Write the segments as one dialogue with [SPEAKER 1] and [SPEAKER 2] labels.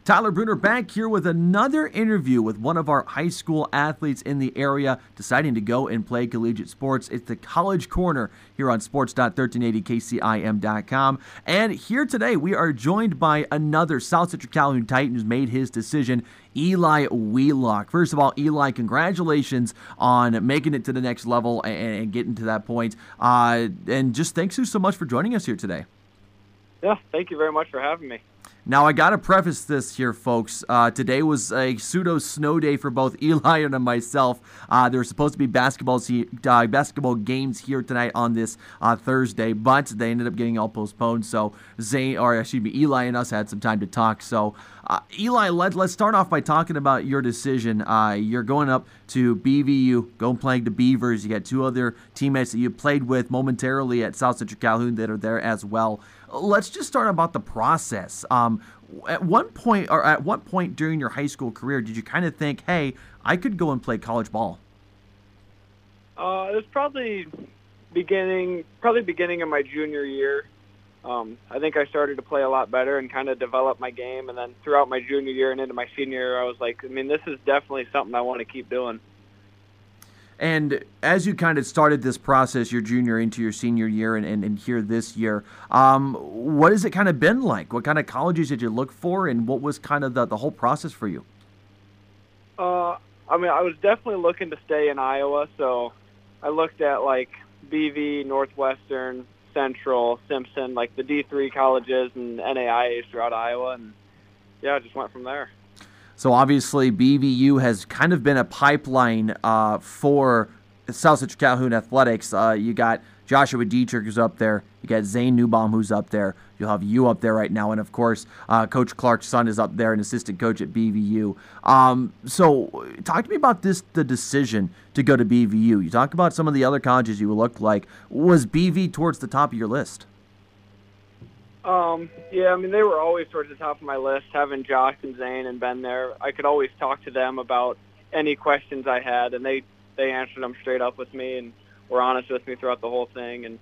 [SPEAKER 1] Tyler Bruner back here with another interview with one of our high school athletes in the area deciding to go and play collegiate sports. It's the College Corner here on sports.1380kcim.com. And here today we are joined by another South Central Calhoun Titan who's made his decision, Eli Wheelock. First of all, Eli, congratulations on making it to the next level and getting to that point. And just thanks you so much for joining us here today.
[SPEAKER 2] Yeah, thank you very much for having me.
[SPEAKER 1] Now, I got to preface this here, folks. Today was a pseudo snow day for both Eli and myself. There were supposed to be basketball games here tonight on this Thursday, but they ended up getting all postponed. So Eli and us had some time to talk. So, Eli, let's start off by talking about your decision. You're going up to BVU, going playing the Beavers. You got two other teammates that you played with momentarily at South Central Calhoun that are there as well. Let's just start about the process. At what point during your high school career did you kind of think, hey, I could go and play college ball?
[SPEAKER 2] It was probably beginning of my junior year. I think I started to play a lot better and kind of develop my game. And then throughout my junior year and into my senior year, I was like, this is definitely something I want to keep doing.
[SPEAKER 1] And as you kind of started this process, your junior into your senior year and here this year, what has it kind of been like? What kind of colleges did you look for, and what was kind of the whole process for you?
[SPEAKER 2] I was definitely looking to stay in Iowa, so I looked at like BV, Northwestern, Central, Simpson, like the D3 colleges and NAIAs throughout Iowa, and yeah, I just went from there.
[SPEAKER 1] So obviously BVU has kind of been a pipeline for South Central Calhoun athletics. You got Joshua Dietrich who's up there. You got Zane Newbaum who's up there. You'll have you up there right now. And, of course, Coach Clark's son is up there, an assistant coach at BVU. So talk to me about the decision to go to BVU. You talk about some of the other colleges you looked like. Was BV towards the top of your list?
[SPEAKER 2] Yeah, they were always towards the top of my list. Having Josh and Zane and Ben there, I could always talk to them about any questions I had, and they answered them straight up with me and were honest with me throughout the whole thing. And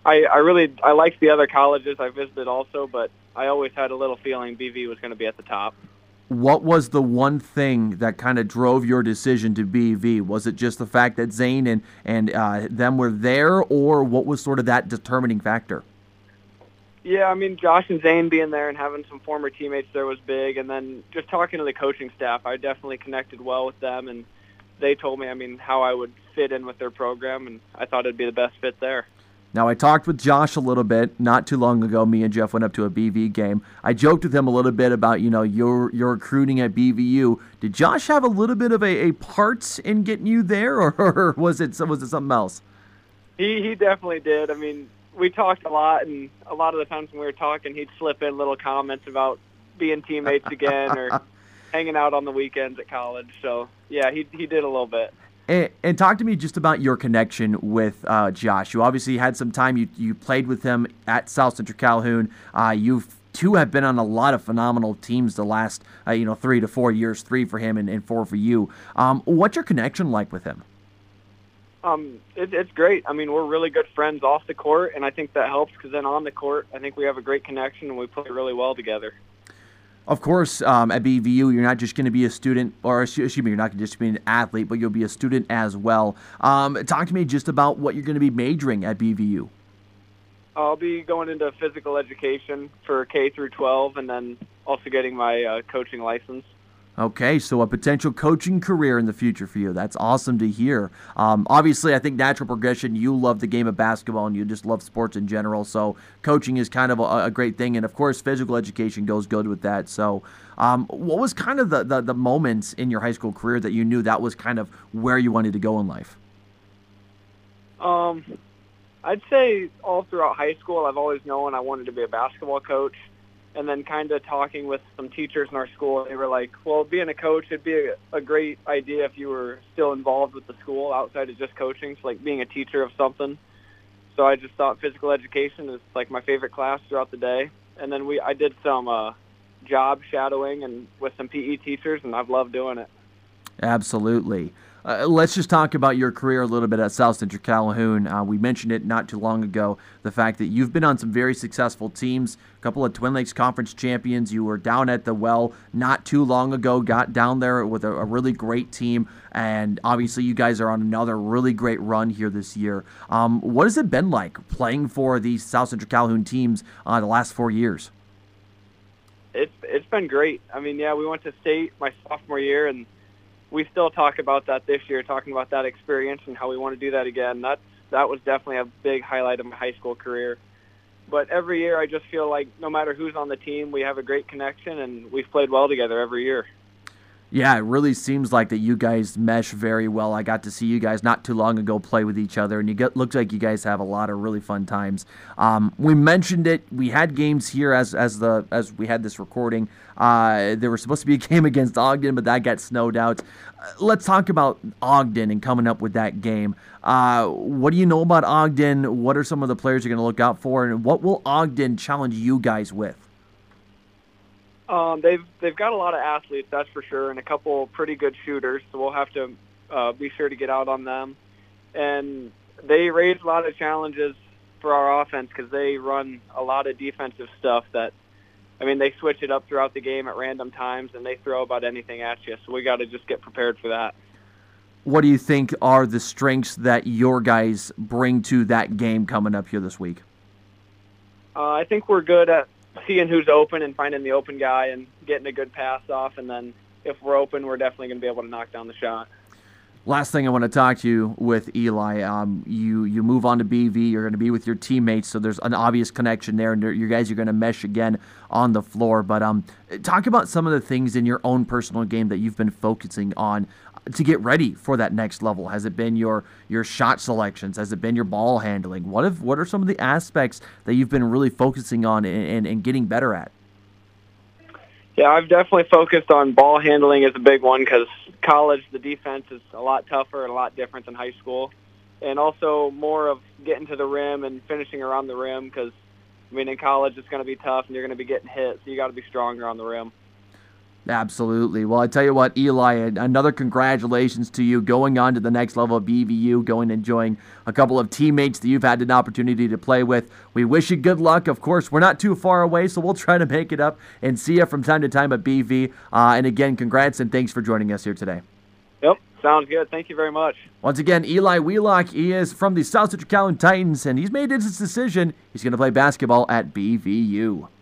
[SPEAKER 2] I liked the other colleges I visited also, but I always had a little feeling BV was going to be at the top.
[SPEAKER 1] What was the one thing that kind of drove your decision to BV? Was it just the fact that Zane and them were there, or what was sort of that determining factor?
[SPEAKER 2] Yeah, Josh and Zane being there and having some former teammates there was big. And then just talking to the coaching staff, I definitely connected well with them. And they told me, how I would fit in with their program. And I thought it'd be the best fit there.
[SPEAKER 1] Now, I talked with Josh a little bit not too long ago. Me and Jeff went up to a BV game. I joked with him a little bit about, your recruiting at BVU. Did Josh have a little bit of a part in getting you there, or was it something else?
[SPEAKER 2] He definitely did. We talked a lot, and a lot of the times when we were talking, he'd slip in little comments about being teammates again or hanging out on the weekends at college. So, yeah, he did a little bit.
[SPEAKER 1] And talk to me just about your connection with Josh. You obviously had some time. You played with him at South Central Calhoun. You two have been on a lot of phenomenal teams the last 3 to 4 years, 3 for him and 4 for you. What's your connection like with him?
[SPEAKER 2] It's great. We're really good friends off the court, and I think that helps because then on the court, I think we have a great connection and we play really well together.
[SPEAKER 1] Of course, at BVU, you're not just going to be a student, or excuse me, you're not just be an athlete, but you'll be a student as well. Talk to me just about what you're going to be majoring at BVU.
[SPEAKER 2] I'll be going into physical education for K through 12, and then also getting my coaching license.
[SPEAKER 1] Okay, so a potential coaching career in the future for you. That's awesome to hear. Obviously, I think natural progression, you love the game of basketball and you just love sports in general, so coaching is kind of a great thing. And, of course, physical education goes good with that. So what was kind of the moments in your high school career that you knew that was kind of where you wanted to go in life?
[SPEAKER 2] I'd say all throughout high school, I've always known I wanted to be a basketball coach. And then kind of talking with some teachers in our school, they were like, well, being a coach, it'd be a great idea if you were still involved with the school outside of just coaching, so like being a teacher of something. So I just thought physical education is like my favorite class throughout the day. And then I did some job shadowing and with some PE teachers, and I've loved doing it.
[SPEAKER 1] Absolutely. Let's just talk about your career a little bit at South Central Calhoun. We mentioned it not too long ago, the fact that you've been on some very successful teams, a couple of Twin Lakes Conference champions. You were down at the Well not too long ago, got down there with a really great team, and obviously you guys are on another really great run here this year. What has it been like playing for these South Central Calhoun teams the last 4 years?
[SPEAKER 2] It's been great. I mean, yeah, we went to state my sophomore year, and we still talk about that this year, talking about that experience and how we want to do that again. That was definitely a big highlight of my high school career. But every year I just feel like no matter who's on the team, we have a great connection, and we've played well together every year.
[SPEAKER 1] Yeah, it really seems like that you guys mesh very well. I got to see you guys not too long ago play with each other, and looks like you guys have a lot of really fun times. We mentioned it. We had games here as we had this recording. There was supposed to be a game against Ogden, but that got snowed out. Let's talk about Ogden and coming up with that game. What do you know about Ogden? What are some of the players you're going to look out for, and what will Ogden challenge you guys with?
[SPEAKER 2] They've got a lot of athletes, that's for sure, and a couple pretty good shooters, so we'll have to be sure to get out on them. And they raise a lot of challenges for our offense because they run a lot of defensive stuff that, I mean, they switch it up throughout the game at random times, and they throw about anything at you, so we got to just get prepared for that.
[SPEAKER 1] What do you think are the strengths that your guys bring to that game coming up here this week?
[SPEAKER 2] I think we're good at seeing who's open and finding the open guy and getting a good pass off, and then if we're open, we're definitely going to be able to knock down the shot.
[SPEAKER 1] Last thing I want to talk to you with, Eli, you move on to BV, you're going to be with your teammates, so there's an obvious connection there, and you guys are going to mesh again on the floor. But talk about some of the things in your own personal game that you've been focusing on to get ready for that next level. Has it been your shot selections? Has it been your ball handling? What are some of the aspects that you've been really focusing on and getting better at?
[SPEAKER 2] Yeah, I've definitely focused on ball handling as a big one because college, the defense is a lot tougher and a lot different than high school. And also more of getting to the rim and finishing around the rim because, I mean, in college it's going to be tough and you're going to be getting hit, so you got to be stronger on the rim.
[SPEAKER 1] Absolutely. Well, I tell you what, Eli, another congratulations to you going on to the next level of BVU, going and enjoying a couple of teammates that you've had an opportunity to play with. We wish you good luck. Of course, we're not too far away, so we'll try to make it up and see you from time to time at BV. And again, congrats and thanks for joining us here today.
[SPEAKER 2] Yep, sounds good. Thank you very much.
[SPEAKER 1] Once again, Eli Wheelock, he is from the South Central Calhoun Titans, and he's made his decision. He's going to play basketball at BVU.